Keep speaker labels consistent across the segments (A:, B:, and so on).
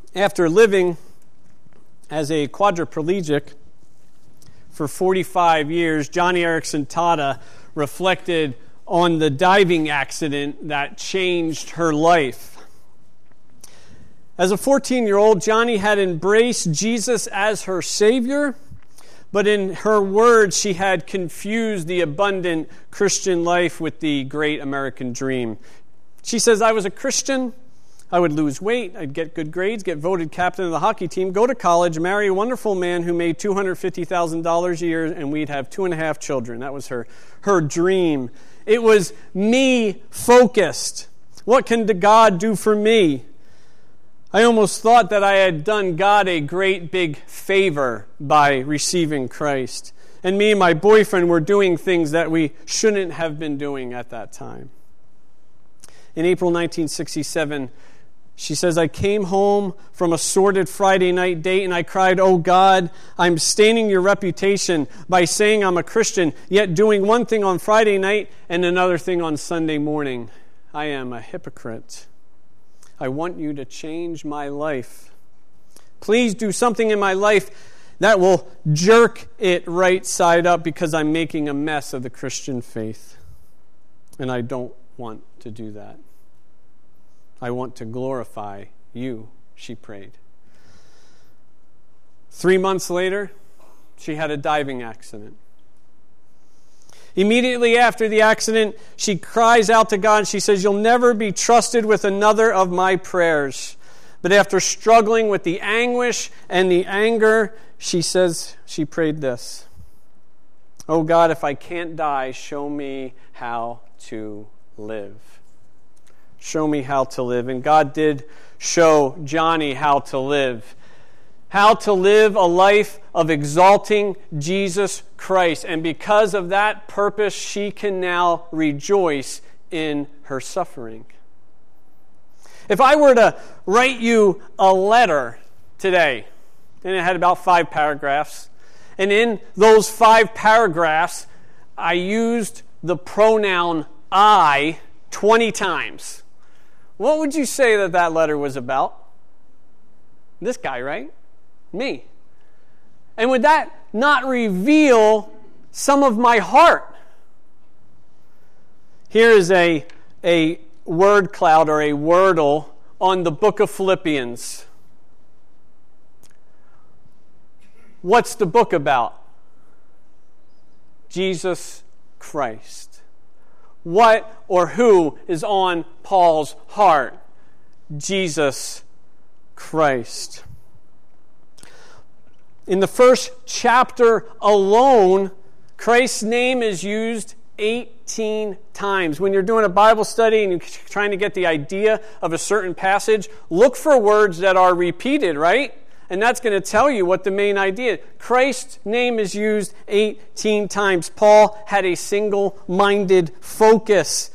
A: After living as a quadriplegic for 45 years, Joni Eareckson Tada reflected on the diving accident that changed her life. As a 14-year-old, Joni had embraced Jesus as her Savior, but in her words, she had confused the abundant Christian life with the great American dream. She says, I was a Christian. I would lose weight, I'd get good grades, get voted captain of the hockey team, go to college, marry a wonderful man who made $250,000 a year, and we'd have 2.5 children. That was her dream. It was me-focused. What can God do for me? I almost thought that I had done God a great big favor by receiving Christ. And me and my boyfriend were doing things that we shouldn't have been doing at that time. In April 1967, she says, I came home from a sordid Friday night date and I cried, oh God, I'm staining your reputation by saying I'm a Christian, yet doing one thing on Friday night and another thing on Sunday morning. I am a hypocrite. I want you to change my life. Please do something in my life that will jerk it right side up because I'm making a mess of the Christian faith. And I don't want to do that. I want to glorify you, she prayed. 3 months later, she had a diving accident. Immediately after the accident, she cries out to God. She says, you'll never be trusted with another of my prayers. But after struggling with the anguish and the anger, she says, she prayed this. Oh God, if I can't die, show me how to live. Show me how to live. And God did show Joni how to live. How to live a life of exalting Jesus Christ. And because of that purpose, she can now rejoice in her suffering. If I were to write you a letter today, and it had about 5 paragraphs, and in those 5 paragraphs, I used the pronoun I 20 times. What would you say that letter was about? This guy, right? Me. And would that not reveal some of my heart? Here is a word cloud or a wordle on the book of Philippians. What's the book about? Jesus Christ. What or who is on Paul's heart? Jesus Christ. In the first chapter alone, Christ's name is used 18 times. When you're doing a Bible study and you're trying to get the idea of a certain passage, look for words that are repeated, right? And that's going to tell you what the main idea is. Christ's name is used 18 times. Paul had a single-minded focus.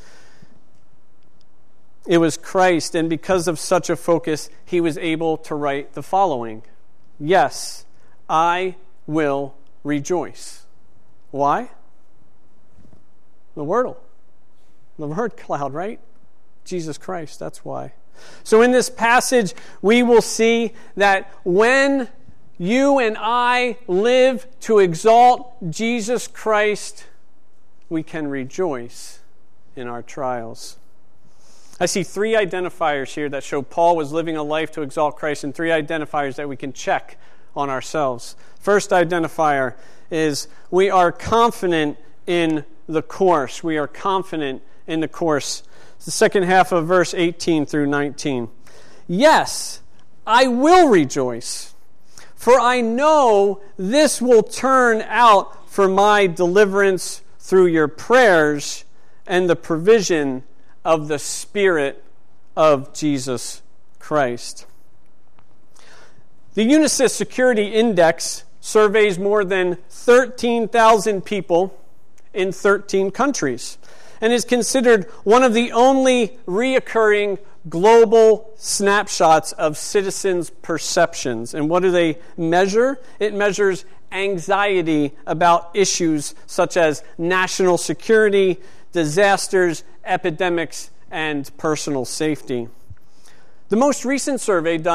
A: It was Christ, and because of such a focus, he was able to write the following. Yes, I will rejoice. Why? The wordle. The word cloud, right? Jesus Christ, that's why. So in this passage, we will see that when you and I live to exalt Jesus Christ, we can rejoice in our trials. I see 3 identifiers here that show Paul was living a life to exalt Christ, and 3 identifiers that we can check on ourselves. First identifier is we are confident in the course. We are confident in the course. The second half of verse 18 through 19. Yes, I will rejoice, for I know this will turn out for my deliverance through your prayers and the provision of the Spirit of Jesus Christ. The Unisys Security Index surveys more than 13,000 people in 13 countries and is considered one of the only reoccurring global snapshots of citizens' perceptions. And what do they measure? It measures anxiety about issues such as national security, disasters, epidemics, and personal safety. The most recent survey done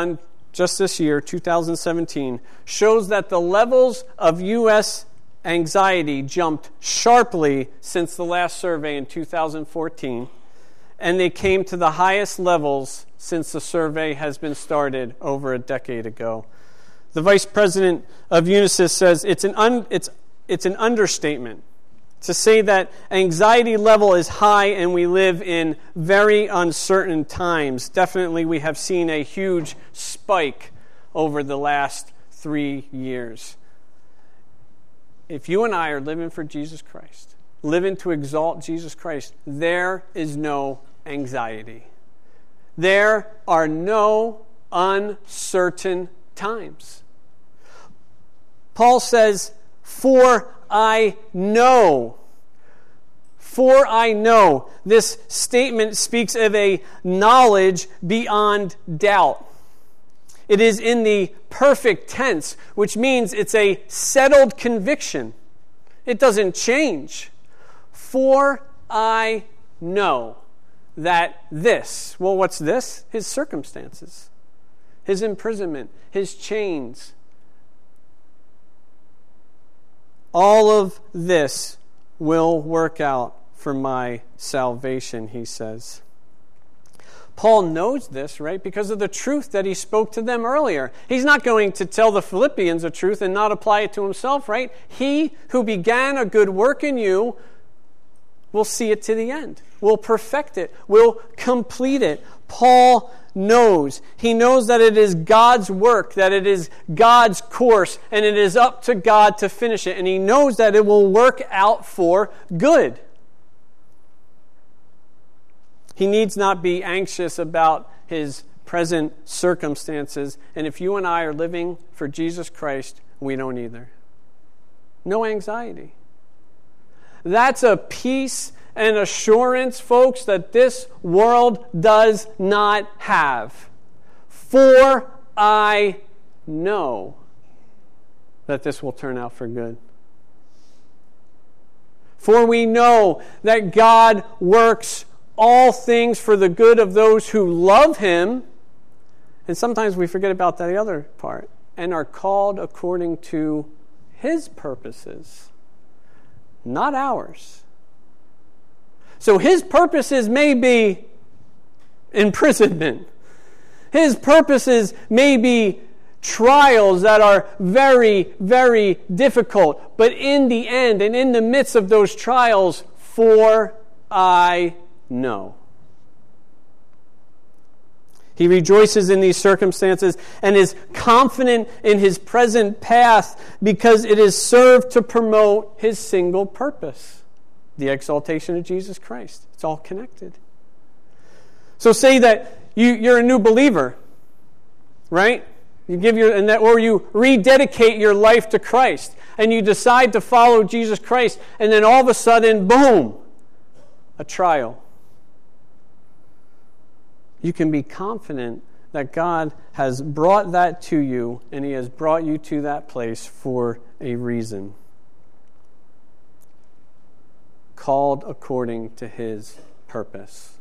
A: just this year, 2017, shows that the levels of U.S. anxiety jumped sharply since the last survey in 2014, and they came to the highest levels since the survey has been started over a decade ago. The vice president of Unisys says it's an understatement to say that anxiety level is high and we live in very uncertain times. Definitely we have seen a huge spike over the last 3 years. If you and I are living for Jesus Christ, living to exalt Jesus Christ, there is no anxiety. There are no uncertain times. Paul says, For I know. This statement speaks of a knowledge beyond doubt. It is in the perfect tense, which means it's a settled conviction. It doesn't change. For I know that this, well, what's this? His circumstances, his imprisonment, his chains. All of this will work out for my salvation, he says. Paul knows this, right, because of the truth that he spoke to them earlier. He's not going to tell the Philippians a truth and not apply it to himself, right? He who began a good work in you will see it to the end, will perfect it, will complete it. Paul knows. He knows that it is God's work, that it is God's course, and it is up to God to finish it. And he knows that it will work out for good. He needs not be anxious about his present circumstances. And if you and I are living for Jesus Christ, we don't either. No anxiety. That's a peace and assurance, folks, that this world does not have. For I know that this will turn out for good. For we know that God works all things for the good of those who love him. And sometimes we forget about the other part. And are called according to his purposes, not ours. So his purposes may be imprisonment. His purposes may be trials that are very, very difficult. But in the end and in the midst of those trials, for I know. He rejoices in these circumstances and is confident in his present path because it is served to promote his single purpose, the exaltation of Jesus Christ. It's all connected. So say that you're a new believer, right? Or you rededicate your life to Christ and you decide to follow Jesus Christ, and then all of a sudden, boom, a trial. You can be confident that God has brought that to you, and he has brought you to that place for a reason. Called according to his purpose.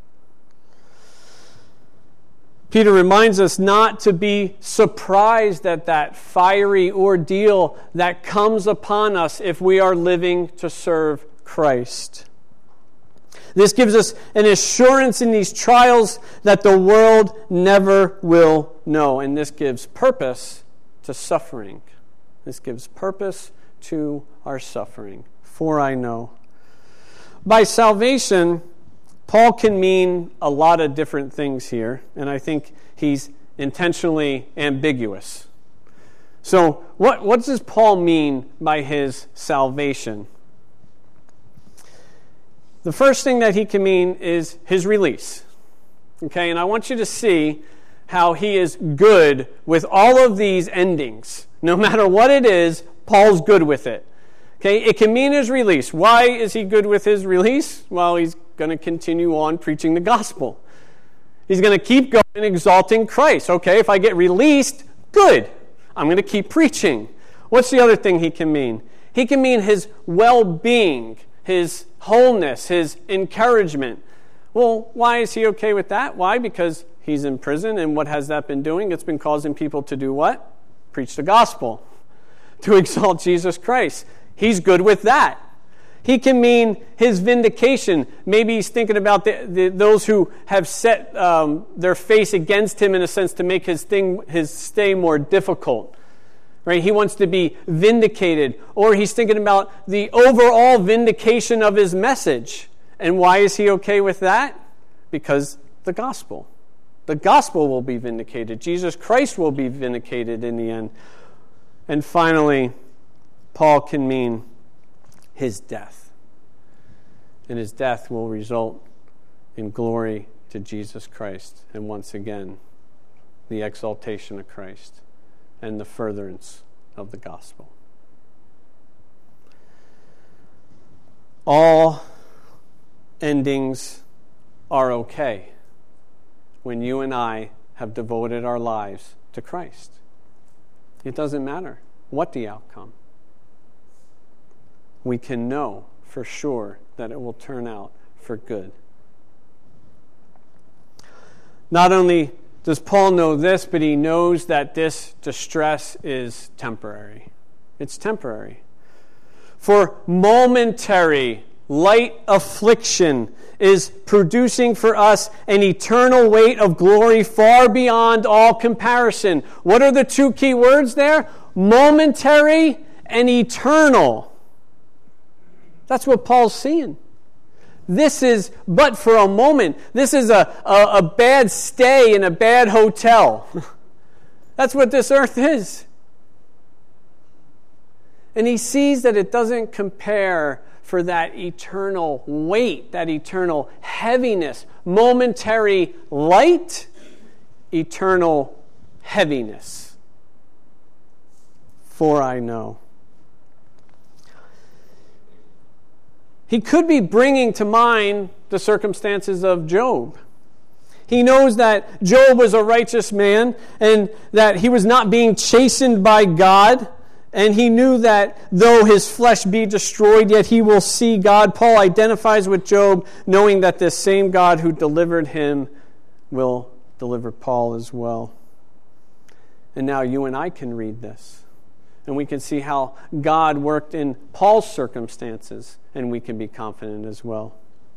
A: Peter reminds us not to be surprised at that fiery ordeal that comes upon us if we are living to serve Christ. This gives us an assurance in these trials that the world never will know. And this gives purpose to suffering. This gives purpose to our suffering. For I know. By salvation, Paul can mean a lot of different things here. And I think he's intentionally ambiguous. So what does Paul mean by his salvation? The first thing that he can mean is his release. Okay, and I want you to see how he is good with all of these endings. No matter what it is, Paul's good with it. Okay, it can mean his release. Why is he good with his release? Well, he's going to continue on preaching the gospel. He's going to keep going and exalting Christ. Okay, if I get released, good. I'm going to keep preaching. What's the other thing he can mean? He can mean his well-being, his wholeness, his encouragement. Well, why is he okay with that? Why? Because He's in prison, and what has that been doing? It's been causing people to do what? Preach the gospel, to exalt Jesus Christ. He's good with that. He can mean his vindication. Maybe he's thinking about those who have set their face against him in a sense to make his stay more difficult. Right? He wants to be vindicated. Or he's thinking about the overall vindication of his message. And why is he okay with that? Because the gospel. The gospel will be vindicated. Jesus Christ will be vindicated in the end. And finally, Paul can mean his death. And his death will result in glory to Jesus Christ. And once again, the exaltation of Christ and the furtherance of the gospel. All endings are okay when you and I have devoted our lives to Christ. It doesn't matter what the outcome. We can know for sure that it will turn out for good. Not only does Paul know this, but he knows that this distress is temporary. It's temporary. For momentary light affliction is producing for us an eternal weight of glory far beyond all comparison. What are the two key words there? Momentary and eternal. That's what Paul's seeing. This is but for a moment. This is a bad stay in a bad hotel. That's what this earth is. And he sees that it doesn't compare for that eternal weight, that eternal heaviness. Momentary light, eternal heaviness. For I know. He could be bringing to mind the circumstances of Job. He knows that Job was a righteous man and that he was not being chastened by God. And he knew that though his flesh be destroyed, yet he will see God. Paul identifies with Job, knowing that this same God who delivered him will deliver Paul as well. And now you and I can read this. And we can see how God worked in Paul's circumstances, and we can be confident as well.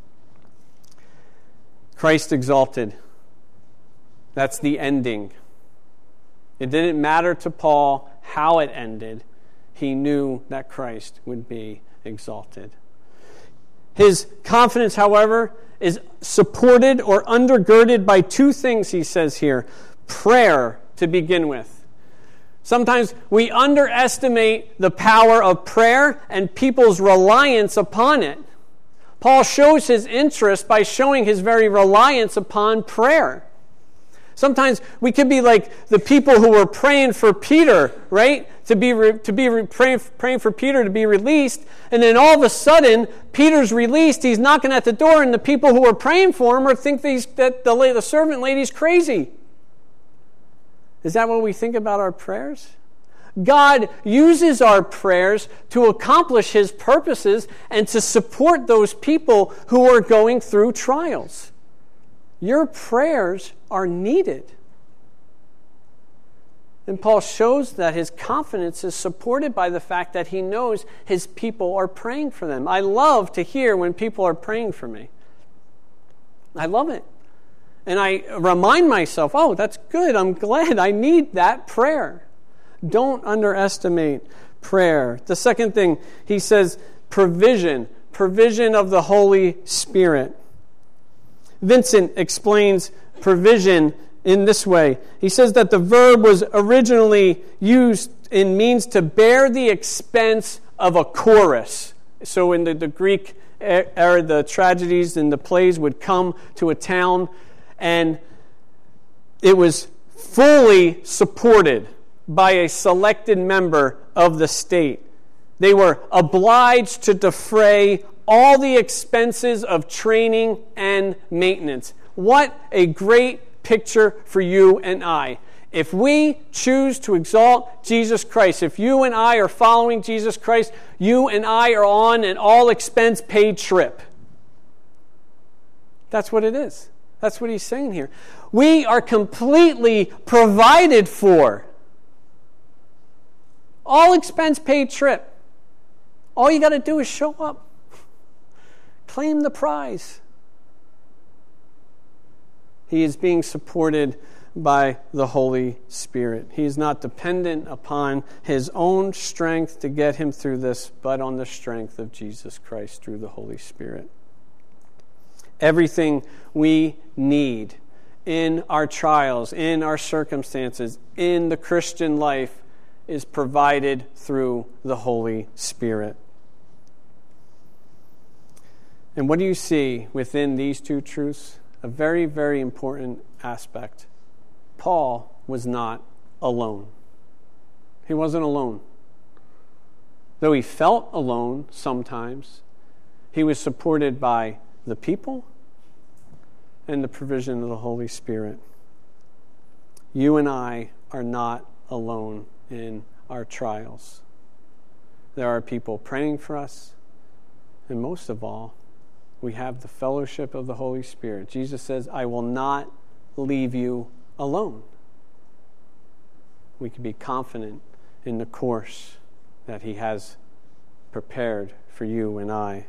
A: Christ exalted. That's the ending. It didn't matter to Paul how it ended. He knew that Christ would be exalted. His confidence, however, is supported or undergirded by two things he says here. Prayer, to begin with. Sometimes we underestimate the power of prayer and people's reliance upon it. Paul shows his interest by showing his very reliance upon prayer. Sometimes we could be like the people who were praying for Peter, right? Praying for Peter to be released, and then all of a sudden Peter's released. He's knocking at the door, and the people who were praying for him think that the servant lady's crazy. Is that what we think about our prayers? God uses our prayers to accomplish his purposes and to support those people who are going through trials. Your prayers are needed. And Paul shows that his confidence is supported by the fact that he knows his people are praying for them. I love to hear when people are praying for me. I love it. And I remind myself, oh, that's good. I'm glad. I need that prayer. Don't underestimate prayer. The second thing, he says, provision of the Holy Spirit. Vincent explains provision in this way. He says that the verb was originally used in means to bear the expense of a chorus. So in the Greek era, the tragedies and the plays would come to a town, and it was fully supported by a selected member of the state. They were obliged to defray all the expenses of training and maintenance. What a great picture for you and I. If we choose to exalt Jesus Christ, if you and I are following Jesus Christ, you and I are on an all-expense-paid trip. That's what it is. That's what he's saying here. We are completely provided for. All expense paid trip. All you got to do is show up. Claim the prize. He is being supported by the Holy Spirit. He is not dependent upon his own strength to get him through this, but on the strength of Jesus Christ through the Holy Spirit. Everything we need in our trials, in our circumstances, in the Christian life is provided through the Holy Spirit. And what do you see within these two truths? A very, very important aspect. Paul was not alone. He wasn't alone. Though he felt alone sometimes, he was supported by the people and the provision of the Holy Spirit. You and I are not alone in our trials. There are people praying for us, and most of all, we have the fellowship of the Holy Spirit. Jesus says, I will not leave you alone. We can be confident in the course that he has prepared for you and I.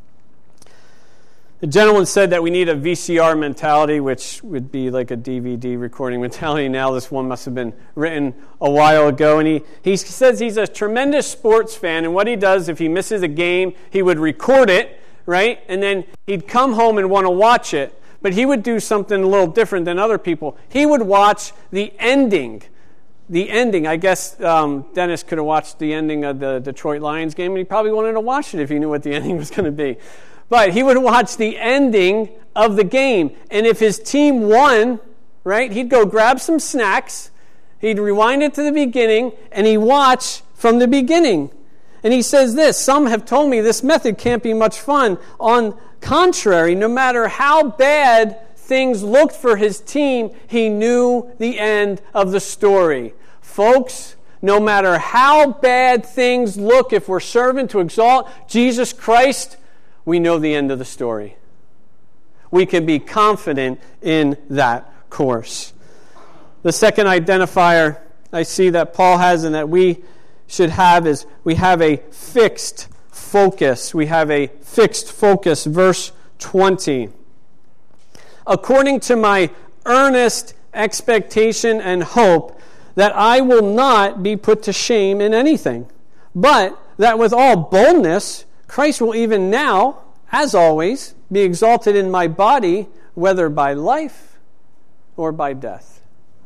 A: The gentleman said that we need a VCR mentality, which would be like a DVD recording mentality. Now this one must have been written a while ago. And he says he's a tremendous sports fan, and what he does, if he misses a game, he would record it, right? And then he'd come home and want to watch it. But he would do something a little different than other people. He would watch the ending. The ending. I guess Dennis could have watched the ending of the Detroit Lions game, and he probably wanted to watch it if he knew what the ending was going to be. But he would watch the ending of the game. And if his team won, right, he'd go grab some snacks, he'd rewind it to the beginning, and he'd watch from the beginning. And he says this, some have told me this method can't be much fun. On contrary, no matter how bad things looked for his team, he knew the end of the story. Folks, no matter how bad things look, if we're serving to exalt Jesus Christ, we know the end of the story. We can be confident in that course. The second identifier I see that Paul has and that we should have is we have a fixed focus. We have a fixed focus. Verse 20. According to my earnest expectation and hope that I will not be put to shame in anything, but that with all boldness Christ will even now, as always, be exalted in my body, whether by life or by death.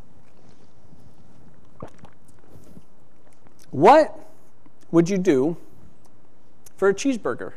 A: What would you do for a cheeseburger?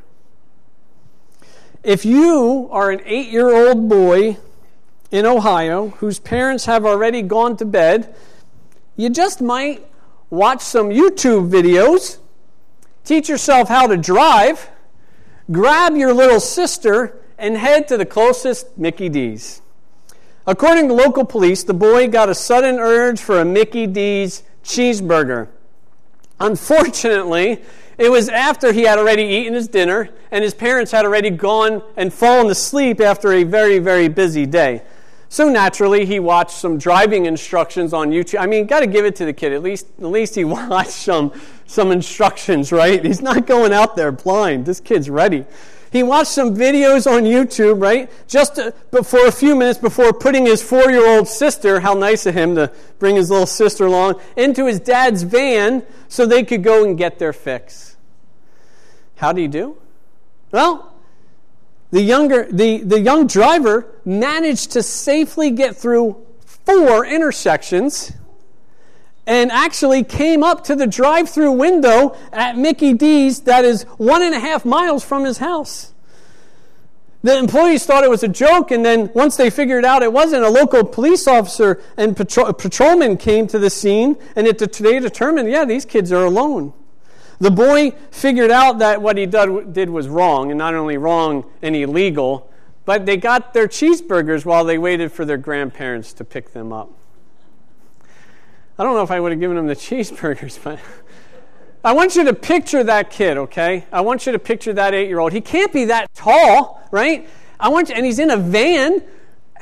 A: If you are an 8-year-old boy in Ohio whose parents have already gone to bed, you just might watch some YouTube videos, teach yourself how to drive, grab your little sister, and head to the closest Mickey D's. According to local police, the boy got a sudden urge for a Mickey D's cheeseburger. Unfortunately, it was after he had already eaten his dinner and his parents had already gone and fallen asleep after a very, very busy day. So naturally, he watched some driving instructions on YouTube. I mean, got to give it to the kid. At least he watched some instructions, right? He's not going out there blind. This kid's ready. He watched some videos on YouTube, right? Just for a few minutes before putting his 4-year-old sister, how nice of him to bring his little sister along, into his dad's van so they could go and get their fix. How did he do? Well, the young driver managed to safely get through 4 intersections and actually came up to the drive-through window at Mickey D's that is 1.5 miles from his house. The employees thought it was a joke, and then once they figured out it wasn't, a local police officer and patrolman came to the scene, and they determined, these kids are alone. The boy figured out that what he did was wrong, and not only wrong and illegal, but they got their cheeseburgers while they waited for their grandparents to pick them up. I don't know if I would have given him the cheeseburgers, but I want you to picture that kid, okay? I want you to picture that 8-year-old. He can't be that tall, right? And he's in a van,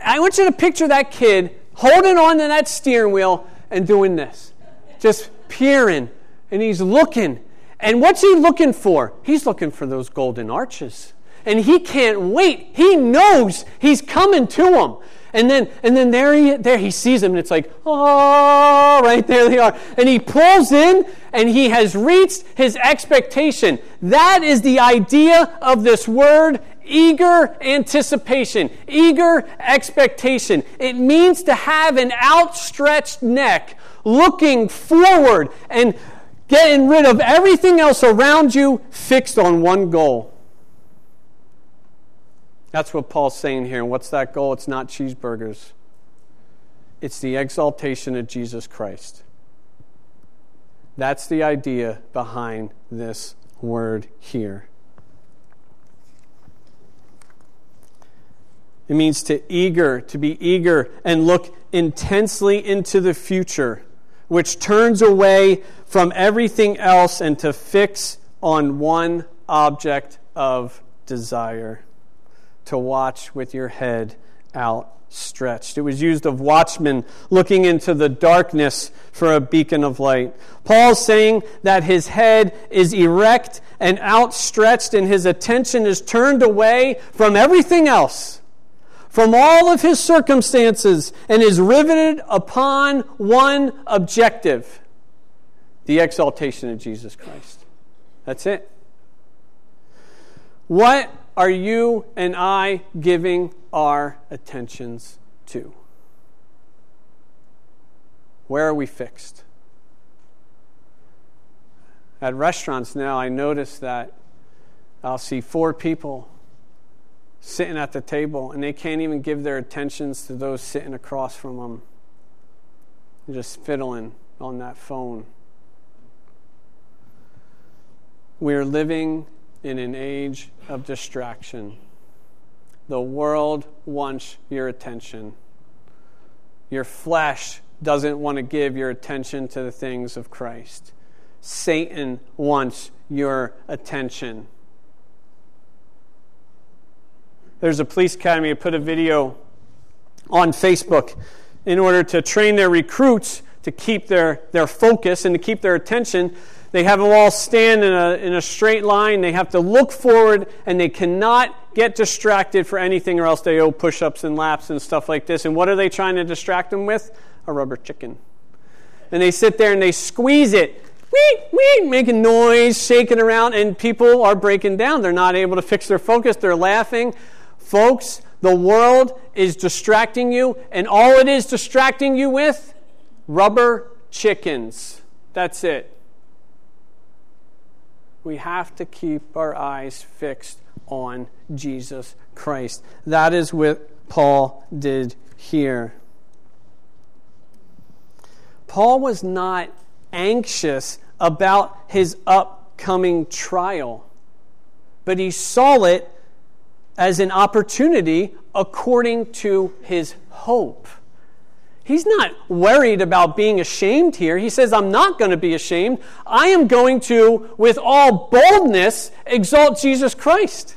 A: I want you to picture that kid holding on to that steering wheel and doing this. Just peering. And he's looking. And what's he looking for? He's looking for those golden arches. And he can't wait. He knows he's coming to them. And then there he sees them, and it's like, oh, right there they are. And he pulls in, and he has reached his expectation. That is the idea of this word, eager anticipation, eager expectation. It means to have an outstretched neck, looking forward and getting rid of everything else around you, fixed on one goal. That's what Paul's saying here. And what's that goal? It's not cheeseburgers. It's the exaltation of Jesus Christ. That's the idea behind this word here. It means to be eager and look intensely into the future, which turns away from everything else and to fix on one object of desire. To watch with your head outstretched. It was used of watchmen looking into the darkness for a beacon of light. Paul's saying that his head is erect and outstretched, and his attention is turned away from everything else, from all of his circumstances, and is riveted upon one objective: the exaltation of Jesus Christ. That's it. What are you and I giving our attentions to? Where are we fixed? At restaurants now, I notice that I'll see 4 people sitting at the table, and they can't even give their attentions to those sitting across from them. They're just fiddling on that phone. We're living in an age of distraction. The world wants your attention. Your flesh doesn't want to give your attention to the things of Christ. Satan wants your attention. There's a police academy that put a video on Facebook in order to train their recruits to keep their focus and to keep their attention. They have them all stand in a straight line. They have to look forward, and they cannot get distracted for anything, or else they owe push-ups and laps and stuff like this. And what are they trying to distract them with? A rubber chicken. And they sit there and they squeeze it, making noise, shaking around, and people are breaking down. They're not able to fix their focus. They're laughing. Folks, the world is distracting you, and all it is distracting you with? Rubber chickens. That's it. We have to keep our eyes fixed on Jesus Christ. That is what Paul did here. Paul was not anxious about his upcoming trial, but he saw it as an opportunity according to his hope. He's not worried about being ashamed here. He says, I'm not going to be ashamed. I am going to, with all boldness, exalt Jesus Christ.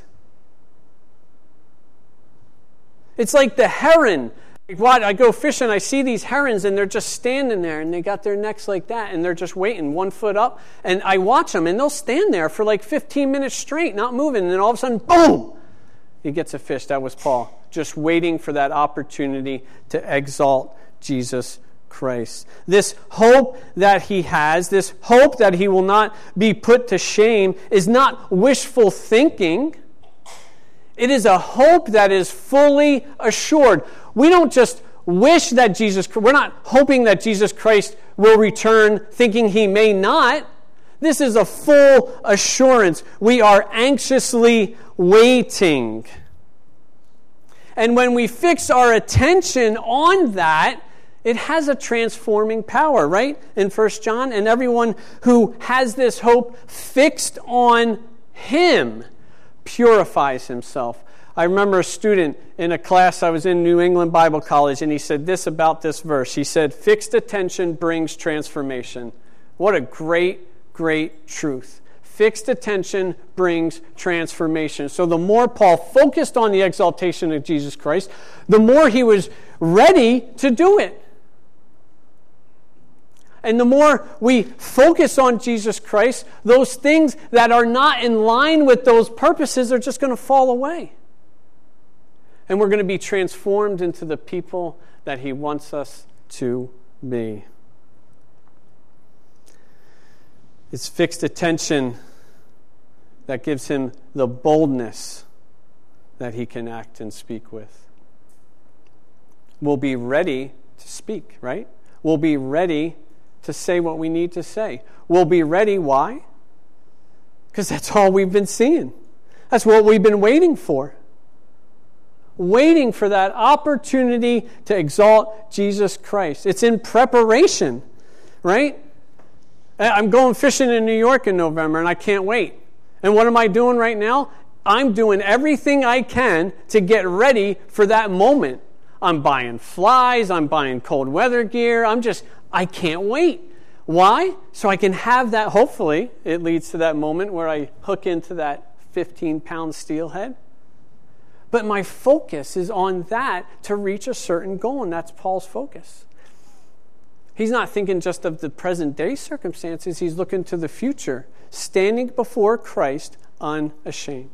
A: It's like the heron. I go fishing, I see these herons, and they're just standing there, and they got their necks like that, and they're just waiting, 1 foot up. And I watch them, and they'll stand there for like 15 minutes straight, not moving. And then all of a sudden, boom! He gets a fish. That was Paul, just waiting for that opportunity to exalt Jesus Christ. This hope that he has, this hope that he will not be put to shame, is not wishful thinking. It is a hope that is fully assured. We don't just wish that we're not hoping that Jesus Christ will return thinking he may not. This is a full assurance. We are anxiously waiting. And when we fix our attention on that, it has a transforming power, right? In 1 John, and everyone who has this hope fixed on him purifies himself. I remember a student in a class I was in, New England Bible College, and he said this about this verse. He said, fixed attention brings transformation. What a great, great truth. Fixed attention brings transformation. So the more Paul focused on the exaltation of Jesus Christ, the more he was ready to do it. And the more we focus on Jesus Christ, those things that are not in line with those purposes are just going to fall away. And we're going to be transformed into the people that he wants us to be. It's fixed attention that gives him the boldness that he can act and speak with. We'll be ready to speak, right? We'll be ready to say what we need to say. We'll be ready. Why? Because that's all we've been seeing. That's what we've been waiting for. Waiting for that opportunity to exalt Jesus Christ. It's in preparation, right? I'm going fishing in New York in November, and I can't wait. And what am I doing right now? I'm doing everything I can to get ready for that moment. I'm buying flies. I'm buying cold weather gear. I can't wait. Why? So I can have that, hopefully, it leads to that moment where I hook into that 15-pound steelhead. But my focus is on that to reach a certain goal, and that's Paul's focus. He's not thinking just of the present-day circumstances. He's looking to the future, standing before Christ unashamed.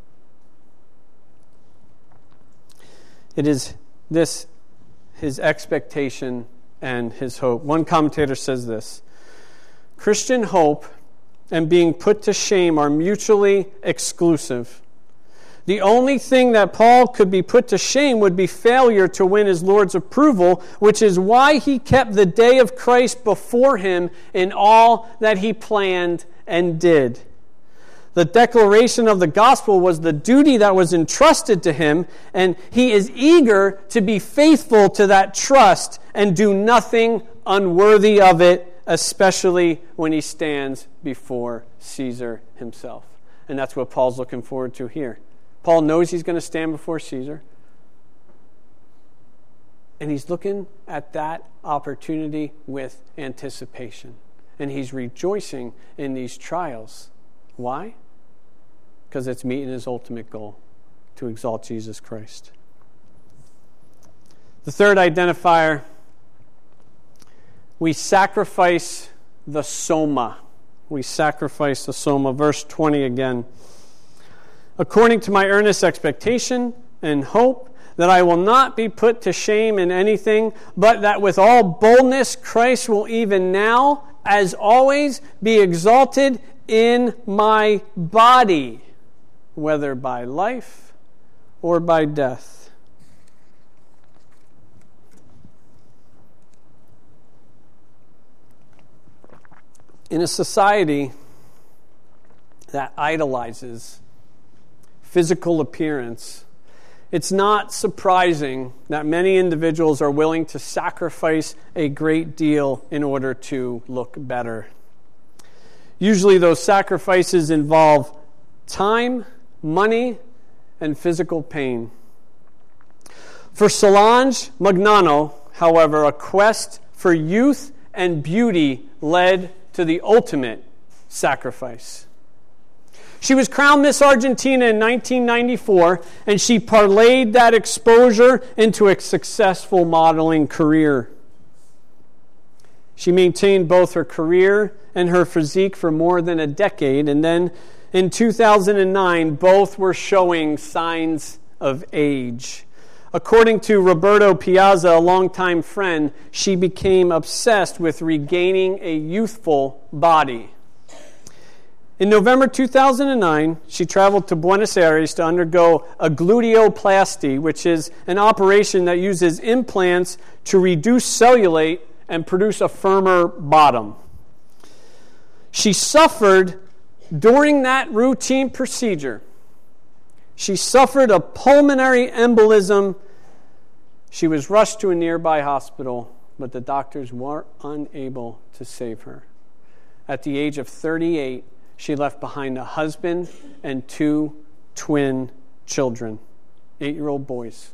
A: It is this, his expectation and his hope. One commentator says this: Christian hope and being put to shame are mutually exclusive. The only thing that Paul could be put to shame would be failure to win his Lord's approval, which is why he kept the day of Christ before him in all that he planned and did. The declaration of the gospel was the duty that was entrusted to him, and he is eager to be faithful to that trust and do nothing unworthy of it, especially when he stands before Caesar himself. And that's what Paul's looking forward to here. Paul knows he's going to stand before Caesar, and he's looking at that opportunity with anticipation. And he's rejoicing in these trials. Why? Because it's meeting his ultimate goal, to exalt Jesus Christ. The third identifier, we sacrifice the soma. We sacrifice the soma. Verse 20 again. According to my earnest expectation and hope that I will not be put to shame in anything, but that with all boldness Christ will even now, as always, be exalted in my body, whether by life or by death. In a society that idolizes physical appearance, it's not surprising that many individuals are willing to sacrifice a great deal in order to look better. Usually those sacrifices involve time, money, and physical pain. For Solange Magnano, however, a quest for youth and beauty led to the ultimate sacrifice. She was crowned Miss Argentina in 1994, and she parlayed that exposure into a successful modeling career. She maintained both her career and her physique for more than a decade, and then in 2009, both were showing signs of age. According to Roberto Piazza, a longtime friend, she became obsessed with regaining a youthful body. In November 2009, she traveled to Buenos Aires to undergo a gluteoplasty, which is an operation that uses implants to reduce cellulite and produce a firmer bottom. She suffered during that routine procedure. She suffered a pulmonary embolism. She was rushed to a nearby hospital, but the doctors were unable to save her. At the age of 38, she left behind a husband and 2 twin children, 8-year-old boys.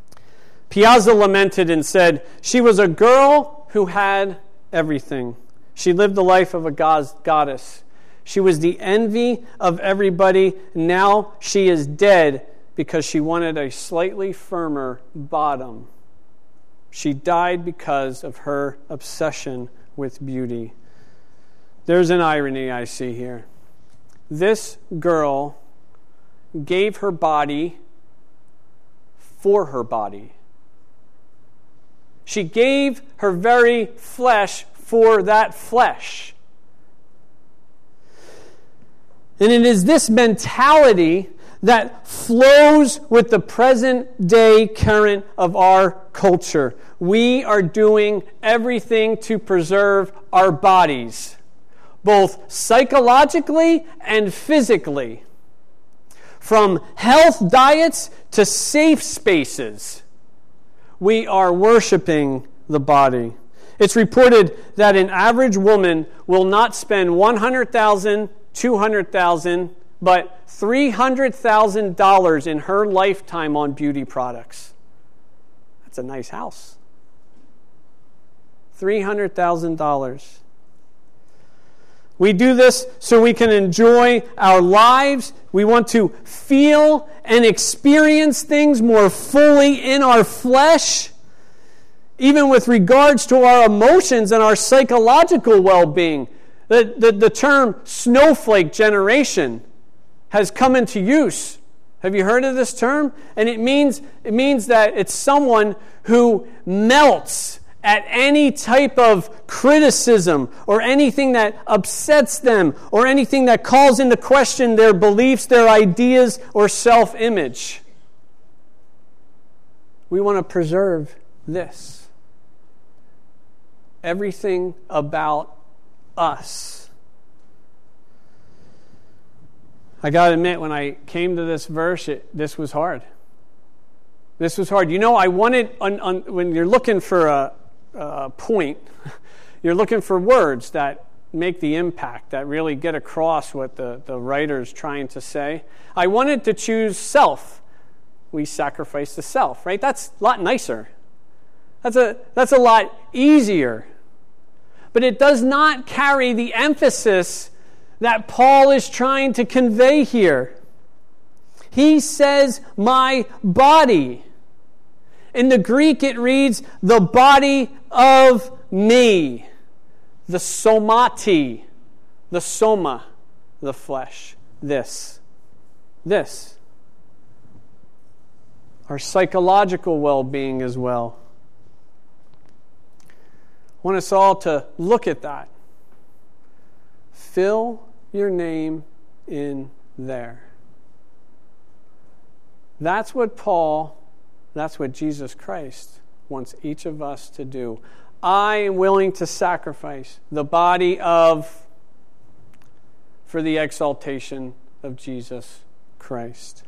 A: Piazza lamented and said, "She was a girl who had everything. She lived the life of a goddess. She was the envy of everybody. Now she is dead because she wanted a slightly firmer bottom. She died because of her obsession with beauty. There's an irony I see here. This girl gave her body for her body. She gave her very flesh for that flesh. And it is this mentality that flows with the present day current of our culture. We are doing everything to preserve our bodies, both psychologically and physically. From health diets to safe spaces, we are worshiping the body. It's reported that an average woman will not spend $100,000, $200,000, but $300,000 in her lifetime on beauty products. That's a nice house. $300,000. We do this so we can enjoy our lives. We want to feel and experience things more fully in our flesh, even with regards to our emotions and our psychological well-being. The term snowflake generation has come into use. Have you heard of this term? And it means that it's someone who melts at any type of criticism or anything that upsets them or anything that calls into question their beliefs, their ideas, or self-image. We want to preserve this. Everything about us. I got to admit, when I came to this verse, this was hard. This was hard. You know, I wanted, when you're looking for a point, you're looking for words that make the impact, that really get across what the writer's trying to say. I wanted to choose self. We sacrifice the self, right? That's a lot nicer. That's a lot easier. But it does not carry the emphasis that Paul is trying to convey here. He says, my body. In the Greek, it reads, the body of me. The somati. The soma. The flesh. This. Our psychological well-being as well. I want us all to look at that. Fill your name in there. That's what Jesus Christ wants each of us to do. I am willing to sacrifice the body for the exaltation of Jesus Christ.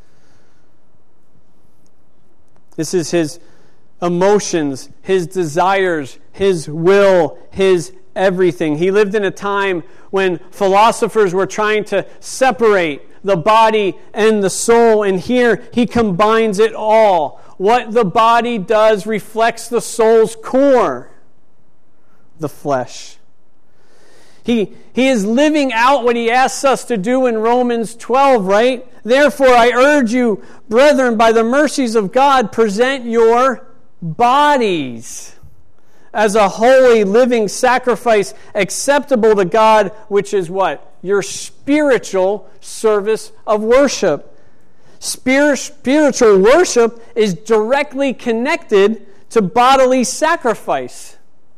A: This is his emotions, his desires, his will, his everything. He lived in a time when philosophers were trying to separate the body and the soul, and here he combines it all. What the body does reflects the soul's core, the flesh. He is living out what he asks us to do in Romans 12, right? Therefore, I urge you, brethren, by the mercies of God, present your bodies as a holy, living sacrifice acceptable to God, which is what? Your spiritual service of worship. Spiritual worship is directly connected to bodily sacrifice.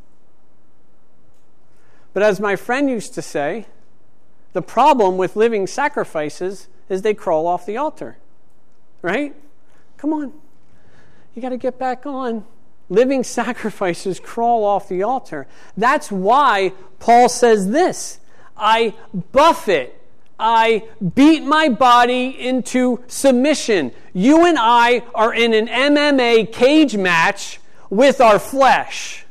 A: But as my friend used to say, the problem with living sacrifices is they crawl off the altar. Right? Come on. You got to get back on. Living sacrifices crawl off the altar. That's why Paul says this. I buffet. I beat my body into submission. You and I are in an MMA cage match with our flesh.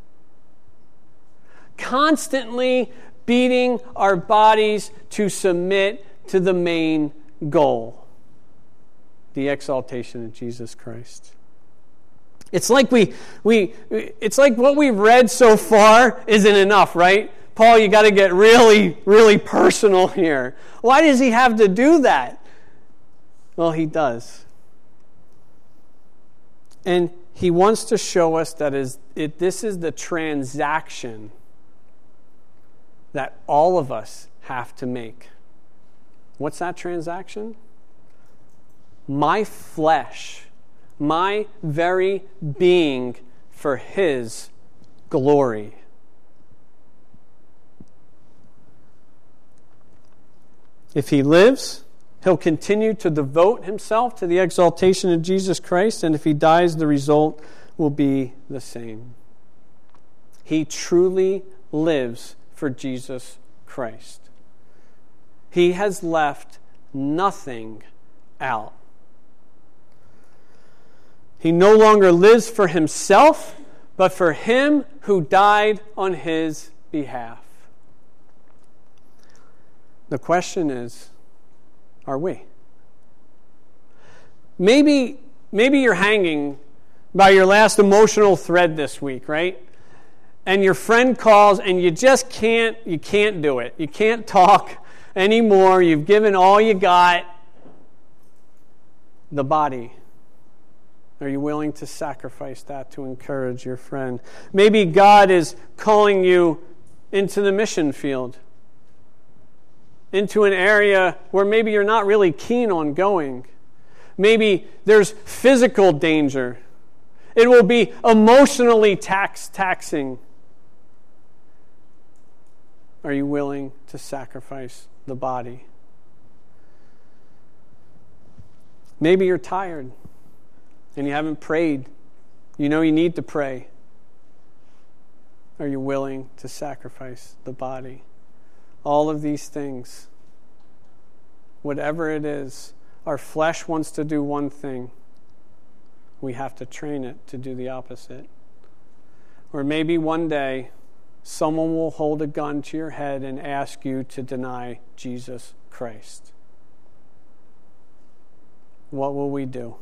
A: Constantly beating our bodies to submit to the main goal. The exaltation of Jesus Christ. It's like it's like what we've read so far isn't enough, right? Paul, you got to get really, really personal here. Why does he have to do that? Well, he does. And he wants to show us that this is the transaction that all of us have to make. What's that transaction? My flesh, my very being for his glory. If he lives, he'll continue to devote himself to the exaltation of Jesus Christ, and if he dies, the result will be the same. He truly lives for Jesus Christ. He has left nothing out. He no longer lives for himself, but for him who died on his behalf. The question is, are we? Maybe you're hanging by your last emotional thread this week, right? And your friend calls and you can't do it. You can't talk anymore. You've given all you got. The body. Are you willing to sacrifice that to encourage your friend? Maybe God is calling you into the mission field, into an area where maybe you're not really keen on going. Maybe there's physical danger. It will be emotionally taxing. Are you willing to sacrifice the body? Maybe you're tired and you haven't prayed. You know you need to pray. Are you willing to sacrifice the body? All of these things, whatever it is, our flesh wants to do one thing. We have to train it to do the opposite. Or maybe one day, someone will hold a gun to your head and ask you to deny Jesus Christ. What will we do?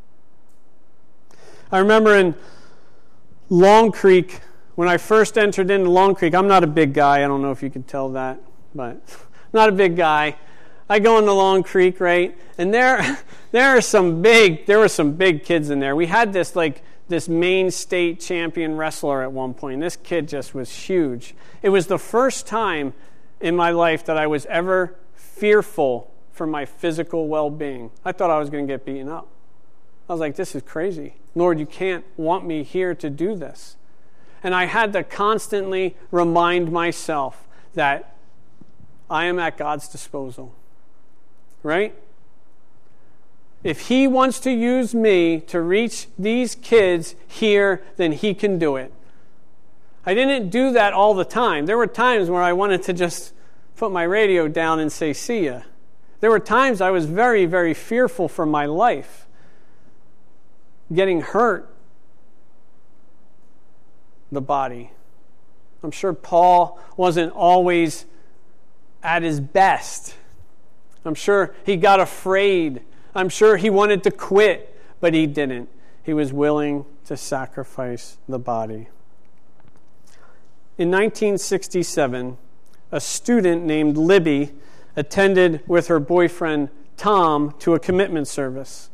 A: I remember in Long Creek, when I first entered into Long Creek, I'm not a big guy. I don't know if you can tell that, but I'm not a big guy. I go into Long Creek, right? And there were some big kids in there. We had this Maine state champion wrestler at one point. This kid just was huge. It was the first time in my life that I was ever fearful for my physical well-being. I thought I was going to get beaten up. I was like, this is crazy. Lord, you can't want me here to do this. And I had to constantly remind myself that I am at God's disposal. Right? If he wants to use me to reach these kids here, then he can do it. I didn't do that all the time. There were times where I wanted to just put my radio down and say, see ya. There were times I was very, very fearful for my life. Getting hurt. The body. I'm sure Paul wasn't always at his best. I'm sure he got afraid. I'm sure he wanted to quit, but he didn't. He was willing to sacrifice the body. In 1967, a student named Libby attended with her boyfriend Tom to a commitment service.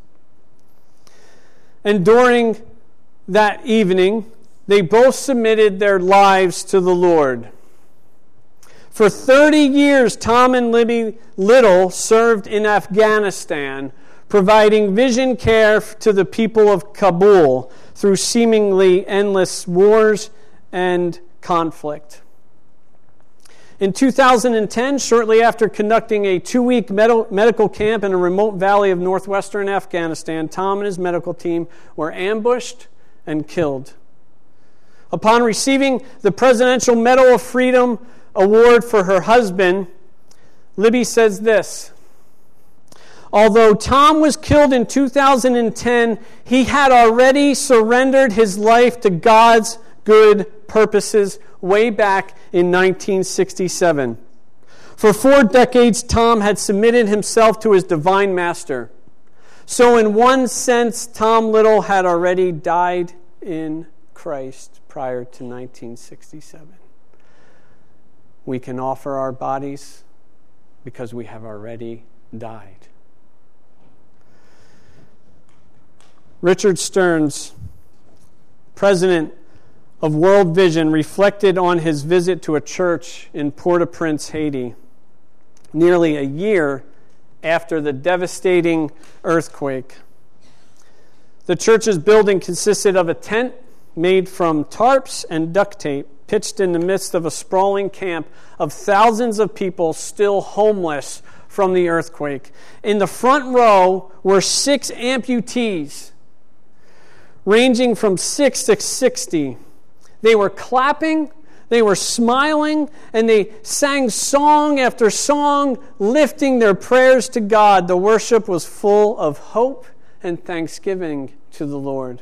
A: And during that evening, they both submitted their lives to the Lord. For 30 years, Tom and Libby Little served in Afghanistan, providing vision care to the people of Kabul through seemingly endless wars and conflict. In 2010, shortly after conducting a 2-week medical camp in a remote valley of northwestern Afghanistan, Tom and his medical team were ambushed and killed. Upon receiving the Presidential Medal of Freedom award for her husband, Libby says this: although Tom was killed in 2010, he had already surrendered his life to God's good purposes way back in 1967. For 4 decades, Tom had submitted himself to his divine master. So in one sense, Tom Little had already died in Christ prior to 1967. We can offer our bodies because we have already died. Richard Stearns, president of World Vision, reflected on his visit to a church in Port-au-Prince, Haiti, nearly a year after the devastating earthquake. The church's building consisted of a tent made from tarps and duct tape, pitched in the midst of a sprawling camp of thousands of people still homeless from the earthquake. In the front row were 6 amputees, ranging from 6 to 60. They were clapping, they were smiling, and they sang song after song, lifting their prayers to God. The worship was full of hope and thanksgiving to the Lord.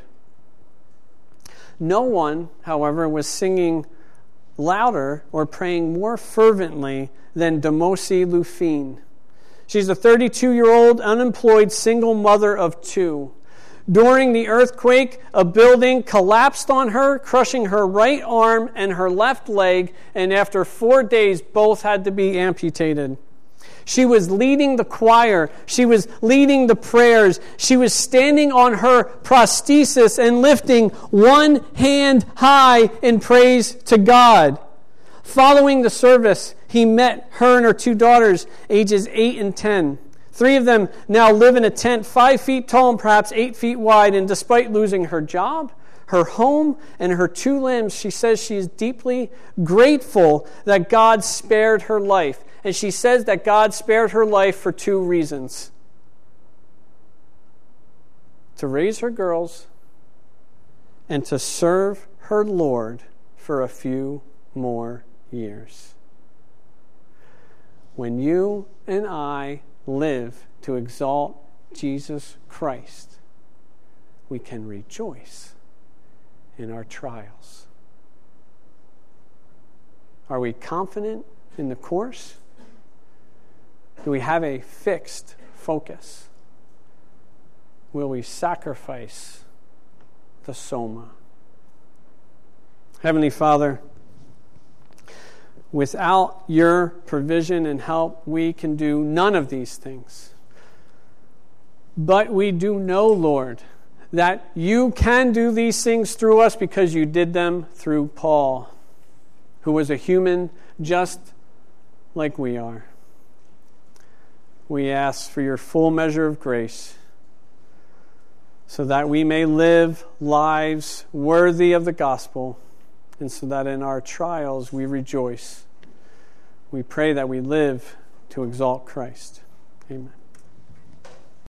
A: No one, however, was singing louder or praying more fervently than Demosi Lufine. She's a 32-year-old unemployed single mother of 2. During the earthquake, a building collapsed on her, crushing her right arm and her left leg, and after 4 days, both had to be amputated. She was leading the choir. She was leading the prayers. She was standing on her prosthesis and lifting one hand high in praise to God. Following the service, he met her and her 2 daughters, ages 8 and 10. 3 of them now live in a tent 5 feet tall and perhaps 8 feet wide, and despite losing her job, her home, and her 2 limbs, she says she is deeply grateful that God spared her life. And she says that God spared her life for 2 reasons. To raise her girls and to serve her Lord for a few more years. When you and I live to exalt Jesus Christ, we can rejoice in our trials. Are we confident in the course? Do we have a fixed focus? Will we sacrifice the soma? Heavenly Father, without your provision and help, we can do none of these things. But we do know, Lord, that you can do these things through us because you did them through Paul, who was a human just like we are. We ask for your full measure of grace so that we may live lives worthy of the gospel, and so that in our trials we rejoice. We pray that we live to exalt Christ. Amen.